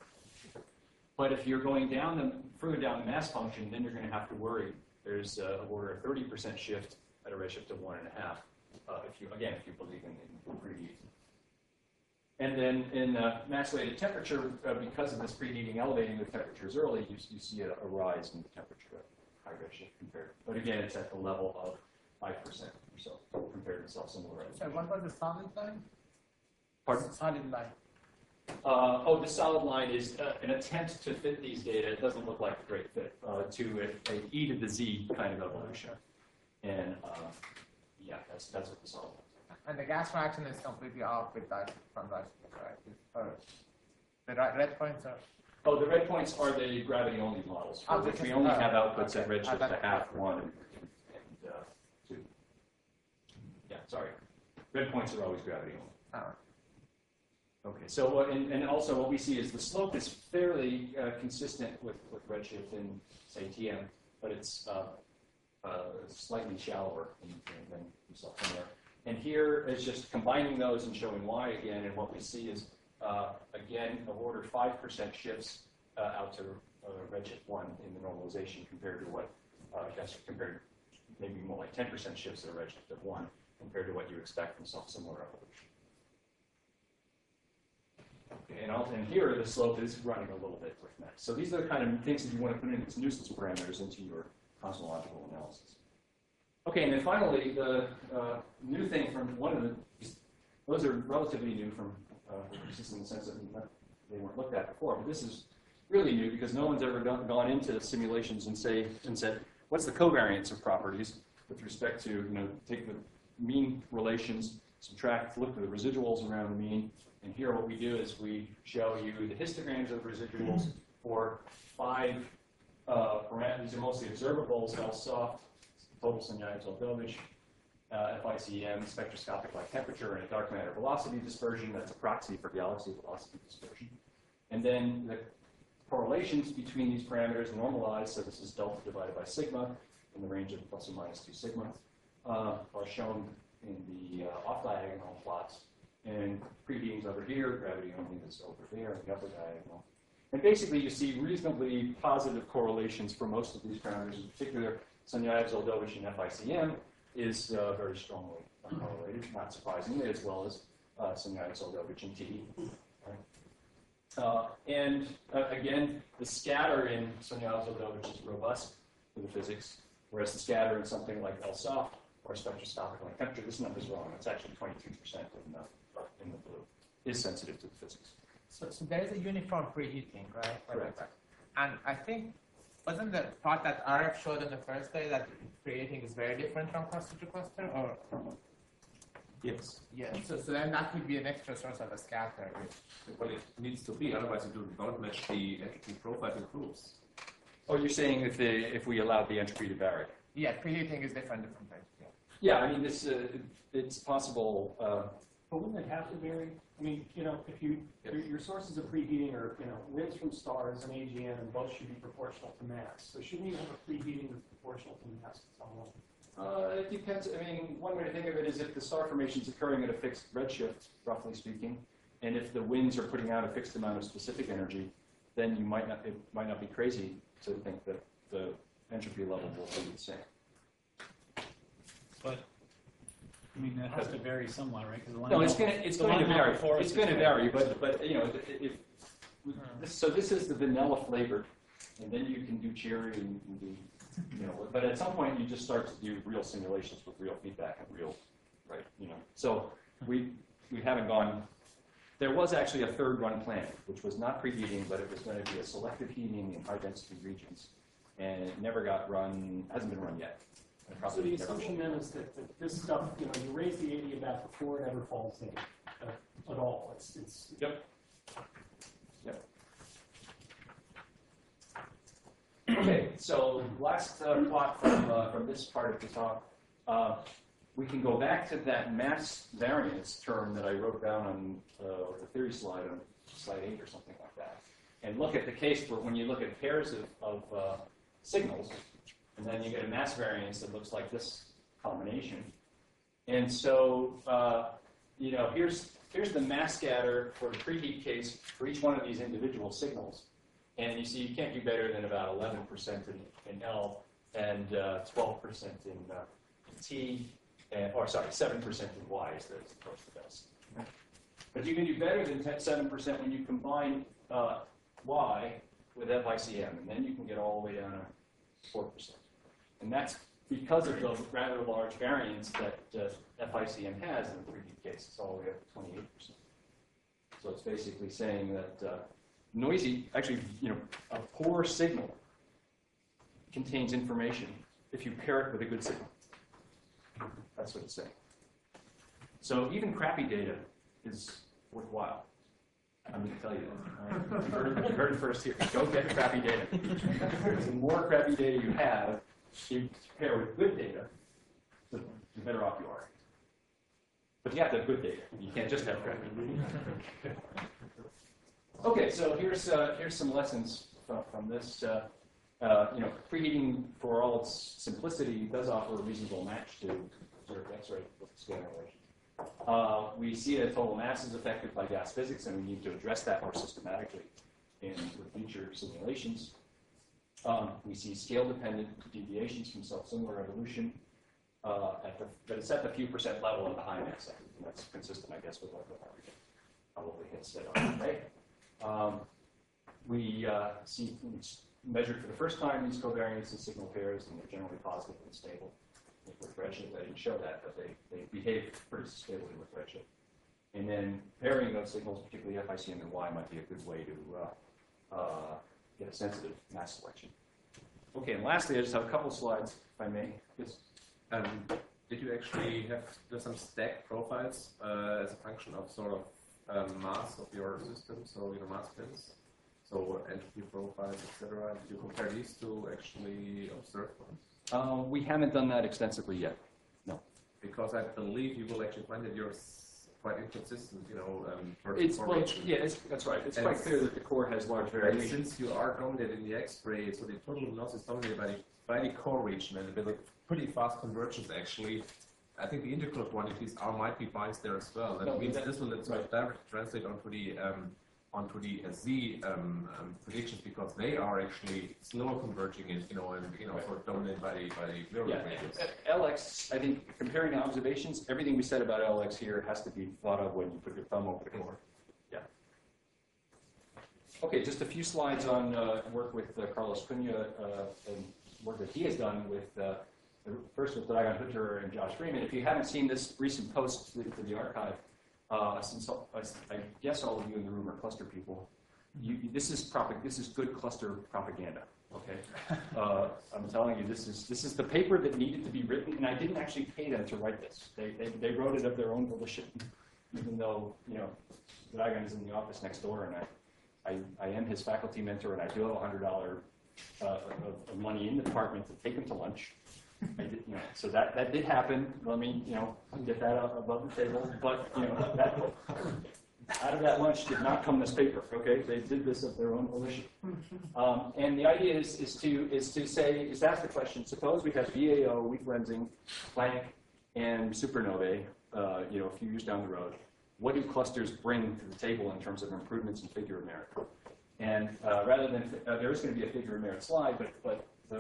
But if you're going down the, further down the mass function, then you're going to have to worry. There's a order of thirty percent shift at a redshift of one and a half. Uh, if you again, if you believe in, in preheat. And then in uh, mass-related temperature, uh, because of this preheating elevating the temperatures early, you, you see a, a rise in the temperature at high redshift compared. But again, it's at the level of five percent or so compared to self-similar. So what was the solid line? Pardon? Solid line. Uh, oh, the solid line is uh, an attempt to fit these data. It doesn't look like a great fit uh, to a, a e to the z kind of evolution. And uh, yeah, that's that's what the solid line is. And the gas fraction is completely off with that from that, right? Or the red red points are. Oh, the red points are the gravity-only models, for Oh, which this we is- only oh, have outputs at okay. redshift Ah, that- a half, one, and, and uh, two. Yeah, sorry. Red points are always gravity-only. Oh. Okay, so what, and, and also what we see is the slope is fairly uh, consistent with, with redshift in, say, T M, but it's uh, uh, slightly shallower than, than we saw somewhere. And here is just combining those and showing why again, and what we see is, uh, again, of order five percent shifts uh, out to uh, redshift one in the normalization compared to what, uh, I guess, compared maybe more like ten percent shifts at a redshift of one compared to what you expect from self-similar evolution. Okay, and, also, and here the slope is running a little bit with that. So these are the kind of things that you want to put in as nuisance parameters into your cosmological analysis. Okay, and then finally, the uh, new thing from one of the, those are relatively new from, uh, just in the sense that they weren't looked at before, but this is really new because no one's ever done, gone into simulations and say and said, what's the covariance of properties with respect to, you know, take the mean relations, subtract, look at the residuals around the mean, And here what we do is we show you the histograms of residuals for five uh, parameters. These are mostly observables, L soft, total Sunyaev-Zel'dovich, uh, F I C M, spectroscopic light temperature, and a dark matter velocity dispersion. That's a proxy for galaxy velocity dispersion. And then the correlations between these parameters normalized, so this is delta divided by sigma in the range of plus or minus two sigma, uh, are shown in the uh, off-diagonal plots. And preheating's over here, gravity only is over there in the upper diagonal. And basically you see reasonably positive correlations for most of these parameters. In particular, Sunyaev-Zel'dovich and F I C M is uh, very strongly correlated, not surprisingly, as well as uh, Sunyaev-Zel'dovich and T E. Right? Uh, and uh, again, the scatter in Sunyaev-Zel'dovich is robust for the physics, whereas the scatter in something like L soft or spectroscopic light temperature, this number's wrong. It's actually twenty-two percent in the, in the blue, is sensitive to the physics. So, so there is a uniform preheating, right? Correct. And I think, wasn't the part that R F showed in the first day that preheating is very different from cluster to cluster? Or Yes. yeah, so, so then that would be an extra source of a scatter. Well, it needs to be, otherwise you do- don't match the entropy profile in groups. Oh, you're saying if, the, if we allowed the entropy to vary? Yeah, preheating is different different things. Yeah. Yeah, I mean, this, uh, it's possible. Uh, But wouldn't it have to vary? I mean, you know, if you, your, your sources of preheating are, you know, winds from stars and A G N, and both should be proportional to mass. So shouldn't you have a preheating that's proportional to mass at some level? Uh, it depends. I mean, one way to think of it is if the star formation is occurring at a fixed redshift, roughly speaking, and if the winds are putting out a fixed amount of specific energy, then you might not, it might not be crazy to think that the entropy level will be the same. But, I mean, that has to vary somewhat, right? 'Cause the line No, it's out- going to it's the going to line out vary. before It's us going to is- vary, but but you know, if, if this, so this is the vanilla flavored, and then you can do cherry and you can do, you know. But at some point, you just start to do real simulations with real feedback and real, right? You know. So we we haven't gone. There was actually a third run planned, which was not preheating, but it was going to be a selective heating in high density regions, and it never got run. Hasn't been run yet. It So probably the never assumption will. then is that, that this stuff, you know, you raise the adiabat before it ever falls in uh, at all. It's, it's. Yep. Yep. Okay, so last uh, plot from, uh, from this part of the talk, uh, we can go back to that mass variance term that I wrote down on uh, the theory slide on slide eight or something like that, and look at the case for when you look at pairs of, of uh, signals, and then you get a mass variance that looks like this combination. And so, uh, you know, here's here's the mass scatter for the preheat case for each one of these individual signals. And you see you can't do better than about eleven percent in, in L and uh, twelve percent in uh, T, and, or sorry, seven percent in Y is the, of course the best. But you can do better than seven percent when you combine uh, Y with F I C M, and then you can get all the way down to four percent. And that's because of the rather large variance that uh, F I C M has in the preheat case. It's all the way up to twenty-eight percent. So it's basically saying that uh, noisy, actually, you know, a poor signal contains information if you pair it with a good signal. That's what it's saying. So even crappy data is worthwhile. I'm going to tell you that. All right? You heard it, you heard it first here. Go get crappy data. The more crappy data you have, you pair with good data, the the better off you are. But you have to have good data. You can't just have crappy data. Okay, so here's uh, here's some lessons from, from this. Uh, uh, you know, preheating, for all its simplicity, does offer a reasonable match to observed X-ray with the scalar relation. Uh, we see that total mass is affected by gas physics, and we need to address that more systematically in with future simulations. Um, we see scale-dependent deviations from self-similar evolution, uh, at the, but it's at the few percent level at the high mass sector. And that's consistent, I guess, with what we probably had said on today. Um, we uh, see measured for the first time these covariance in signal pairs, and they're generally positive and stable. With redshift, I didn't show that, but they, they behave pretty stably with redshift. And then pairing those signals, particularly F I C M and Y, might be a good way to uh, uh, get a sensitive mass selection. Okay, and lastly, I just have a couple slides, if I may. Yes. Um, did you actually have there's some stack profiles uh, as a function of sort of um, mass of your system, so your mass bins, so entropy profiles, et cetera. Did you compare these to actually observe ones? Uh, we haven't done that extensively yet. No. Because I believe you will actually find that you're s- quite inconsistent, you know, um, for It's, well, formation. yeah, it's, that's right. It's And quite clear that the core has large And variation. since you are dominated in the X-ray, so the total loss is dominated by the, by the core region and with a pretty fast convergence actually, I think the integral quantities are might be biased there as well. That No, means that- this will sort of directly translate onto the um, onto the uh, Z um, um, predictions because they are actually slower converging in, you know, and you know, Right. sort of dominated by the by the mirror Yeah, radius. L X, I think comparing the observations, everything we said about L X here has to be thought of when you put your thumb over the core. Yeah. Okay, just a few slides on uh, work with uh, Carlos Cunha uh, and work that he has done with, uh, first with Dragan Hutter and Josh Freeman. If you haven't seen this recent post to, to the archive, uh, since all- I guess all of you in the room are cluster people, you, this is propag- this is good cluster propaganda. Okay, uh, I'm telling you, this is this is the paper that needed to be written, and I didn't actually pay them to write this. They they, they wrote it of their own volition, even though you know Dragan is in the office next door, and I I, I am his faculty mentor, and I do have a hundred dollar uh, of, of money in the department to take him to lunch. I did, you know, so that that did happen. Let me you know get that up above the table, but you know that. Out of that lunch did not come this paper. Okay, they did this of their own volition. Um, and the idea is, is to is to say is to ask the question: suppose we have V A O, weak lensing, Planck, and supernovae. Uh, you know, a few years down the road, what do clusters bring to the table in terms of improvements in figure of merit? And uh, rather than uh, there is going to be a figure of merit slide, but but the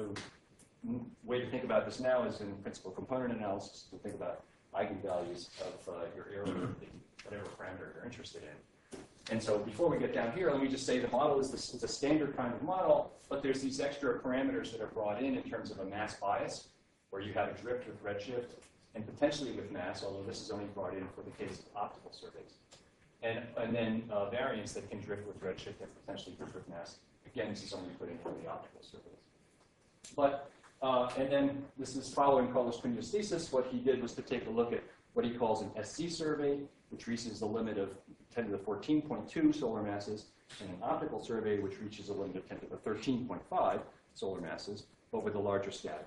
way to think about this now is in principal component analysis to think about eigenvalues of uh, your error. Whatever parameter you're interested in. And so before we get down here, let me just say the model is this, it's a standard kind of model, but there's these extra parameters that are brought in in terms of a mass bias, where you have a drift with redshift, and potentially with mass, although this is only brought in for the case of optical surveys. And, and then uh, variance that can drift with redshift and potentially drift with mass. Again, this is only put in for the optical surveys. But, uh, and then this is following Carlos Cunha's thesis. What he did was to take a look at what he calls an S C survey, which reaches the limit of ten to the fourteen point two solar masses, and an optical survey, which reaches a limit of ten to the thirteen point five solar masses, but with a larger scatter.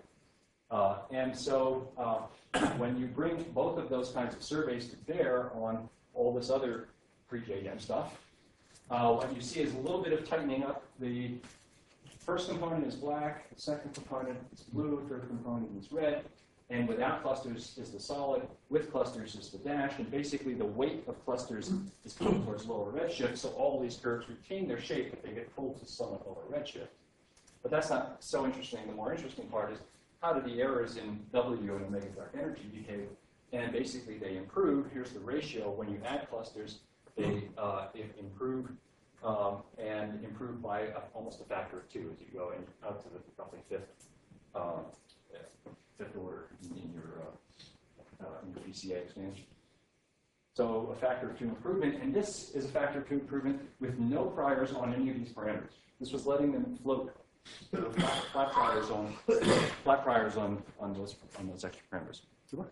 Uh, and so uh, when you bring both of those kinds of surveys to bear on all this other pre-J D E M stuff, uh, what you see is a little bit of tightening up. The first component is black, the second component is blue, third component is red. And without clusters is the solid, with clusters is the dash, and basically the weight of clusters is pulled towards lower redshift, so all these curves retain their shape, but they get pulled to somewhat lower redshift. But that's not so interesting. The more interesting part is how do the errors in W and omega dark energy behave? And basically they improve. Here's the ratio. When you add clusters, they uh, improve um, and improve by a, almost a factor of two as you go in, out to the roughly fifth. Um, fifth order in your, uh, uh, in your B C A expansion. So a factor of two improvement, and this is a factor of two improvement with no priors on any of these parameters. This was letting them float the flat, flat priors on flat priors on, on those on those extra parameters.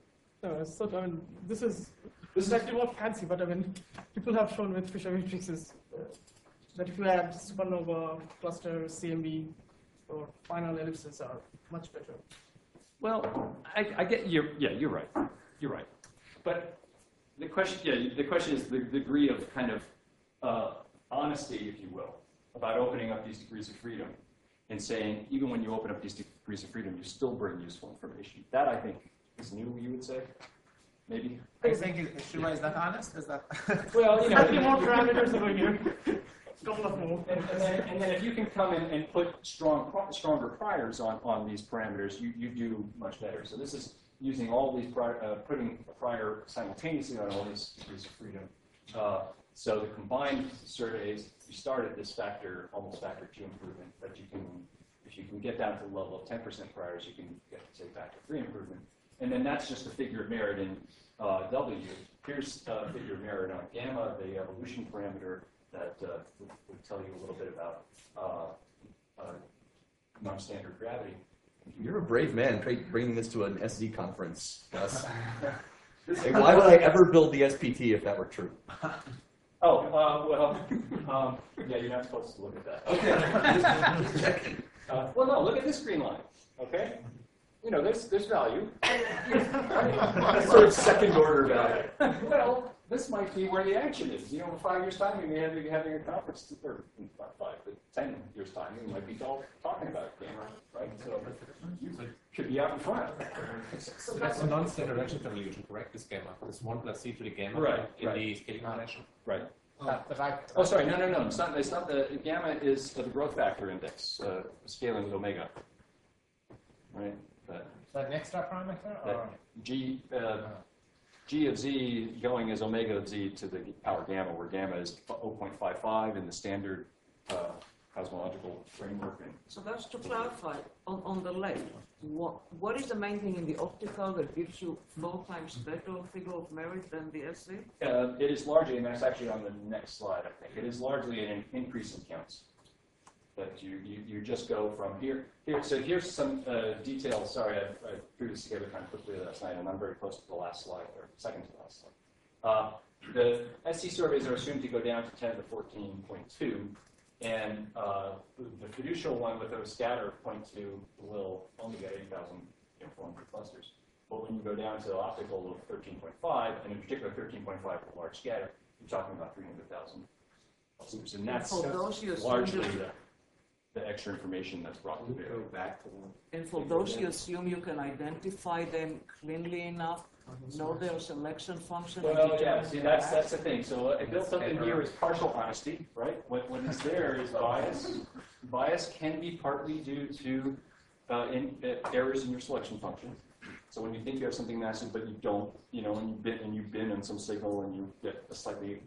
Uh, so I mean, this is this is actually more fancy, but I mean, people have shown with Fisher matrices uh, that if you add supernova, cluster, C M B, or final ellipses are much better. Well, I, I get you. Yeah, you're right. You're right. But the question, yeah, the question is the degree of kind of uh, honesty, if you will, about opening up these degrees of freedom and saying even when you open up these degrees of freedom, you still bring useful information. That I think is new. You would say, maybe. Are you saying Shiva is not honest? Is that? Well, you know, Slightly more parameters over here. Couple of more. And, and, then, and then if you can come in and put strong, stronger priors on, on these parameters, you, you do much better. So this is using all these prior, uh, putting a prior simultaneously on all these degrees of freedom. Uh, so the combined surveys, you start at this factor, almost factor two improvement, but you can, if you can get down to the level of ten percent priors, you can get to say factor three improvement. And then that's just a figure of merit in uh, W. Here's a figure of merit on gamma, the evolution parameter that uh, would, would tell you a little bit about uh, uh, non-standard gravity. You're a brave man tra- bringing this to an S Z conference, Gus. Like, why would I ever build the S P T if that were true? Uh, Oh, uh, well, um, yeah, you're not supposed to look at that. Okay. uh, well, no, look at this green line. Okay. You know, there's there's value. Sort of second order value. Well, this might be where the action is. You know, in five years' time, we may have, be having a conference, or not five, but ten years' time, we might be all talking about it again, right? So it could be out in front. So that's a non-standard redshift evolution, correct? This gamma, this one plus c to the gamma Right, in right. the scaling relation. Right. Uh, right. Oh, sorry, no, no, no. It's not. It's not the gamma is the growth factor index, uh, scaling with omega. Right. But So an extra parameter, that or g uh, g of z going as omega of z to the power gamma, where gamma is zero point five five in the standard uh, cosmological framework. And So that's to clarify, on, on the left, what, what is the main thing in the optical that gives you four times better figure of merit than the S C? Uh, it is largely, and that's actually on the next slide, I think. It is largely an increase in counts. That you, you, you just go from here, here. So here's some uh, details. Sorry, I, I threw this together kind of quickly last night, and I'm very close to the last slide, or second to the last slide. Uh, the S C surveys are assumed to go down to ten to fourteen point two, and uh, the fiducial one with those scatter zero point two will only get eight thousand uniform clusters. But when you go down to optical of thirteen point five, and in particular thirteen point five for large scatter, you're talking about three hundred thousand clusters, and that's, for those you that's assume largely that- the, the extra information that's brought to bear. back to And for those you assume you can identify them cleanly enough, know their selection function? and Well, yeah, determine see, their that's, that's the thing. So uh, built up in here is partial honesty, right? What, what is there is bias. Bias can be partly due to uh, in, uh, errors in your selection function. So when you think you have something massive, but you don't, you know, and you've been, and you've been on some signal and you get a slightly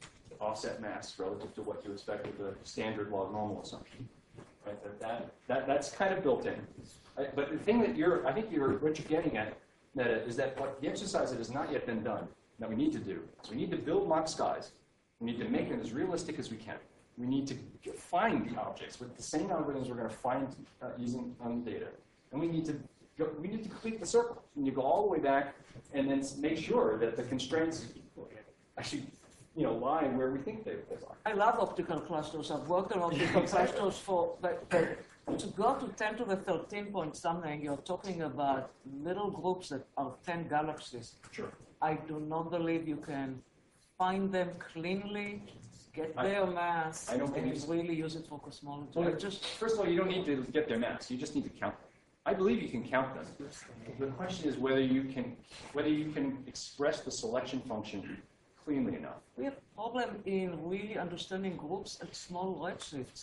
offset mass relative to what you expect with the standard log normal assumption. Right? That, that, that, that's kind of built in. Right? But the thing that you're, I think you're, what you're getting at, Meta, is that what the exercise that has not yet been done, that we need to do, is we need to build mock skies. We need to make them as realistic as we can. We need to find the objects with the same algorithms we're going to find uh, using on the data. And we need to go, we need to complete the circle. We need to go all the way back and then make sure that the constraints actually, you know, lie where we think they, they are. I love optical clusters. I've worked on optical clusters for, but, but to go to ten to the thirteen point something, you're talking about little groups that are ten galaxies. Sure. I do not believe you can find them cleanly, get I- their mass, I don't think and it's- really use it for cosmology. Well, I just, first of all, you don't need to get their mass. You just need to count them. I believe you can count them. The question is whether you can whether you can express the selection function cleanly enough. we have a problem in really understanding groups at small redshifts.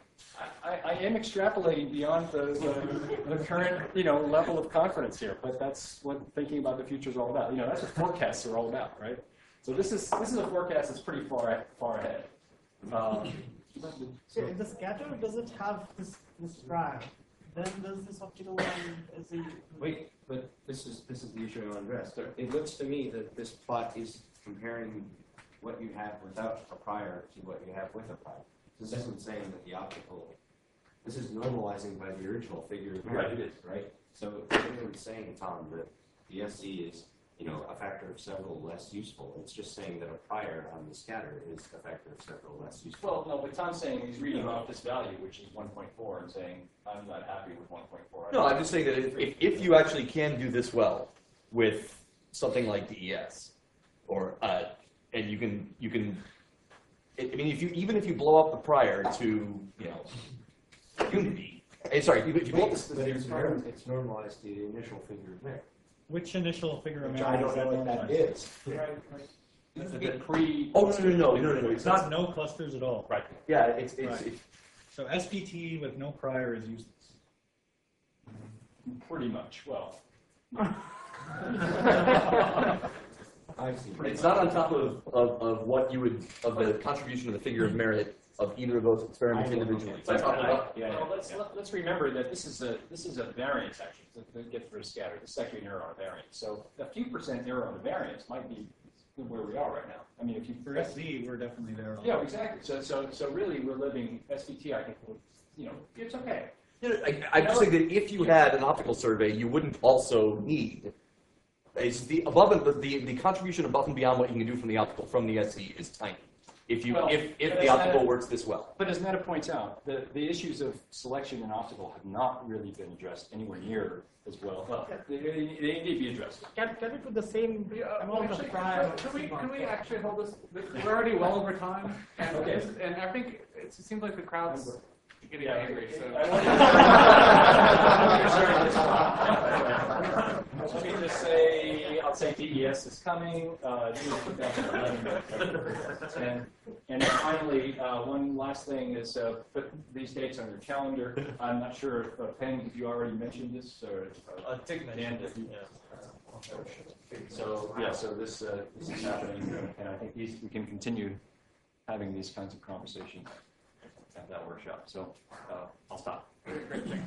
I, I am extrapolating beyond the, the, the current, you know, level of confidence here, but that's what thinking about the future is all about. You know, that's what forecasts are all about, right? So this is this is a forecast that's pretty far far ahead. Um, So if the scatter doesn't have this, this prior, then does this optical one is the Wait, but this is, this is the issue I want to address. It looks to me that this plot is comparing what you have without a prior to what you have with a prior. This isn't saying that the optical, this is normalizing by the original figure of Right, merit, it is. right? So it's not even saying, Tom, that the S C is, you know, a factor of several less useful. It's just saying that a prior on the scatter is a factor of several less useful. well, no, but Tom's saying he's reading off this value, which is one point four, and saying, I'm not happy with one point four. No, I'm just saying that if, if, if you actually can do this well with something like D E S, or uh, and you can you can, I I mean, if you even if you blow up the prior to you know unity, eh, sorry, if you blow up this, But it's, norm- it's normalized to the initial figure of merit. Which initial figure of Which merit I is don't know that what that normalized? is. This is the pre. oh no no no no no no it's It's not not no clusters at all. Right. yeah it's it's, Right. it's So S P T with no prior is useless. Pretty much. Well. I see. it's not on top of, of, of what you would of the contribution of the figure of merit of either of those experiments I know. individually. It's But on top of I- that. yeah, well, let's, let- let's remember that this is a, this is a variance actually, to get rid of scatter. This is actually an error on a variance. So a few percent error on the variance might be where we are right now. I mean, if you. For S Z, we're definitely there. Yeah, exactly. So, so, so really we're living, S V T, I think, will- you know, it's okay. You know, I, I just think that if you had an optical survey, you wouldn't also need. It's the above and the, the the contribution above and beyond what you can do from the optical from the S C is tiny. If you Well, if if but the as optical Netta- works this well. But as Netta points out, the, the issues of selection and optical have not really been addressed anywhere near as well. Well, they, they they need to be addressed. Can, can we put the same Yeah, amount actually, of time? can we, can we actually hold this, we're already well over time, and, Okay. this- and I think it seems like the crowd's getting angry, so. Let me just say, I'll say D E S is coming, uh, June twenty eleven. And, and then finally, uh, one last thing is, uh, put these dates on your calendar. I'm not sure if, uh, Penn, if you already mentioned this, or. uh, Dick Dan, if you- So, yeah, so this, uh, this is happening, and I think these, we can continue having these kinds of conversations at that workshop. So, uh, I'll stop. Great, thanks.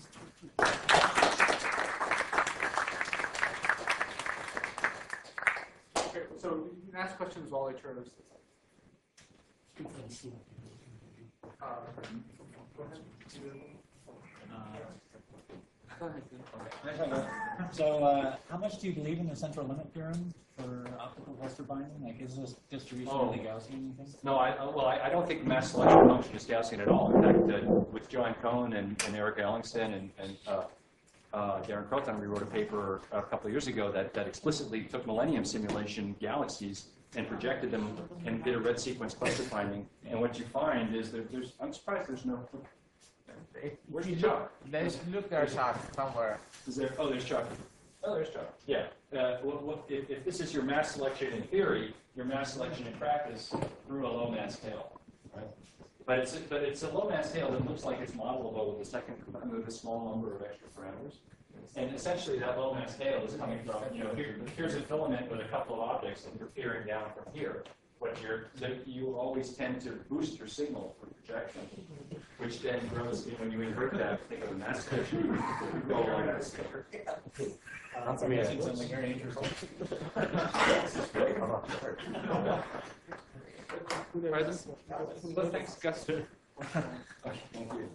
Okay, so you can ask questions while I turn this. Uh, go ahead. Go ahead. So, uh, how much do you believe in the central limit theorem for optical cluster binding? Like, is this distribution Oh. really Gaussian, you think? No, I, uh, well, I, I don't think mass selection function is Gaussian at all. In fact, uh, with Joanne Cohn and, and Eric Ellingston and, and uh, uh, Darren Croton, we wrote a paper a couple of years ago that, that explicitly took Millennium simulation galaxies and projected them and did a red sequence cluster finding. And what you find is that there's, I'm surprised there's no, where's the chart? There's, look, there's a somewhere. Is there, oh, there's Chuck. Oh, there's Chuck. Yeah. Uh, well, well, if, if this is your mass selection in theory, your mass selection in practice through a low mass tail, right? But it's but it's a low mass tail that looks like it's modelable with a second with a small number of extra parameters. And essentially, that low mass tail is coming from, you know, here, here's a filament with a couple of objects that you're peering down from here. What you're, so you always tend to boost your signal for projection, which then grows when you invert that, think of a mass spectrum, you go along this. That's amazing. Something very interesting. Present? Thanks, Gus. Okay, thank you.